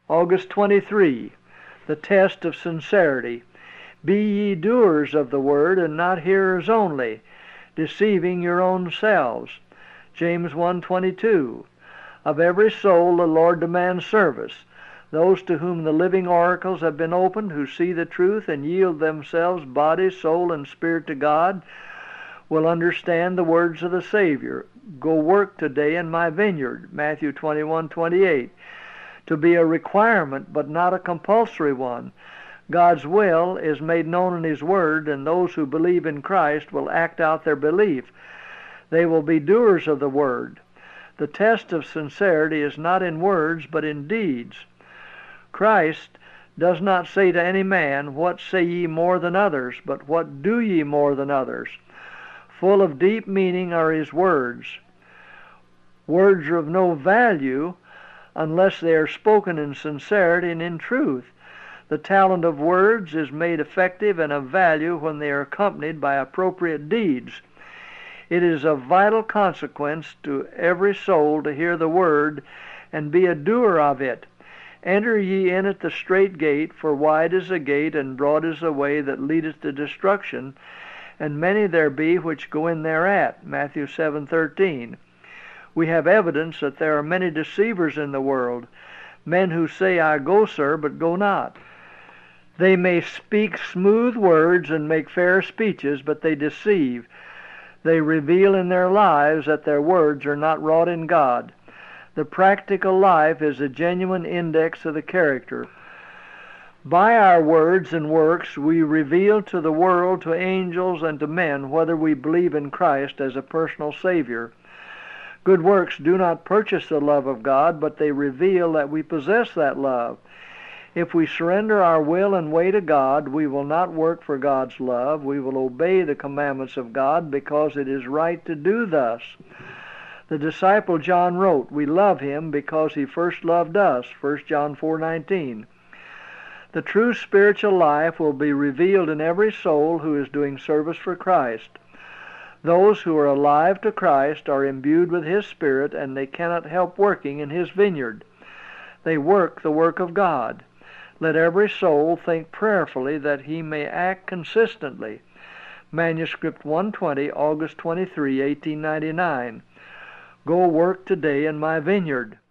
August 23, the test of sincerity. Be ye doers of the word, and not hearers only, deceiving your own selves. James 1:22. Of every soul the Lord demands service. Those to whom the living oracles have been opened, who see the truth and yield themselves, body, soul, and spirit to God, will understand the words of the Savior. Go work today in my vineyard, Matthew 21:28. To be a requirement, but not a compulsory one. God's will is made known in His Word, and those who believe in Christ will act out their belief. They will be doers of the Word. The test of sincerity is not in words, but in deeds. Christ does not say to any man, "What say ye more than others?" but "What do ye more than others?" Full of deep meaning are His words. Words are of no value unless they are spoken in sincerity and in truth. The talent of words is made effective and of value when they are accompanied by appropriate deeds. It is of vital consequence to every soul to hear the word and be a doer of it. Enter ye in at the strait gate, for wide is the gate, and broad is the way that leadeth to destruction, and many there be which go in thereat. Matthew 7:13. We have evidence that there are many deceivers in the world, men who say, "I go, sir," but go not. They may speak smooth words and make fair speeches, but they deceive. They reveal in their lives that their words are not wrought in God. The practical life is a genuine index of the character. By our words and works we reveal to the world, to angels, and to men whether we believe in Christ as a personal Savior. Good works do not purchase the love of God, but they reveal that we possess that love. If we surrender our will and way to God, we will not work for God's love. We will obey the commandments of God because it is right to do thus. The disciple John wrote, "We love Him because He first loved us," 1 John 4:19. The true spiritual life will be revealed in every soul who is doing service for Christ. Those who are alive to Christ are imbued with His Spirit, and they cannot help working in His vineyard. They work the work of God. Let every soul think prayerfully that he may act consistently. Manuscript 120, August 23, 1899. Go work today in my vineyard.